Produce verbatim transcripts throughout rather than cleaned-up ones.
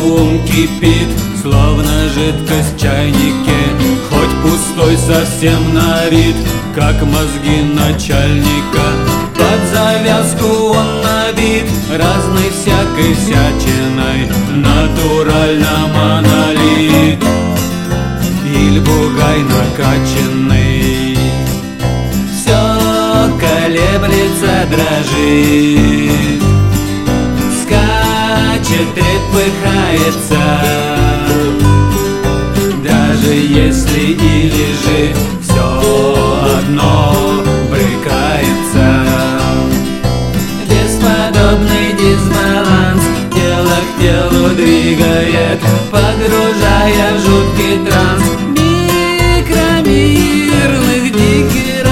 ум кипит, словно жидкость в чайнике, хоть пустой совсем на вид, как мозги начальника. Под завязку он набит разной всякой всячиной, натурально монолит или бугай накачанный. Все колеблется, дрожит, скачет, трепыхается, даже если или же все одно брыкается. Бесподобный дисбаланс тело к телу двигает, погружая в жуткий транс микромирных дикеров.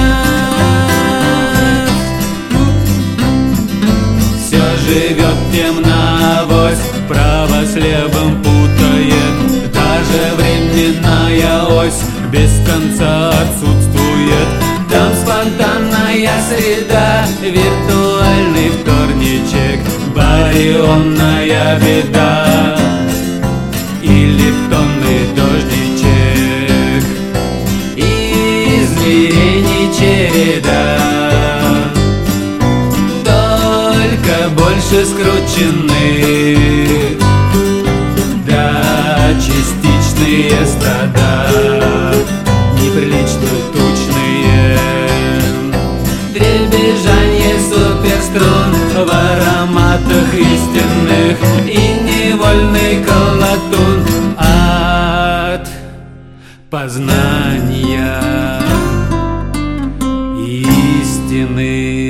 Все живет темновось, право с левым путает, даже временная ось без конца отсутствует. Там спонтанная среда, виртуальный вторничек, барионная беда и лептонный дождичек, измерений череда, только больше скрученных, да частичные стада, неприлично тучные, дребезжанье суперструн в ароматах истинных и невольный колотун от познания истины.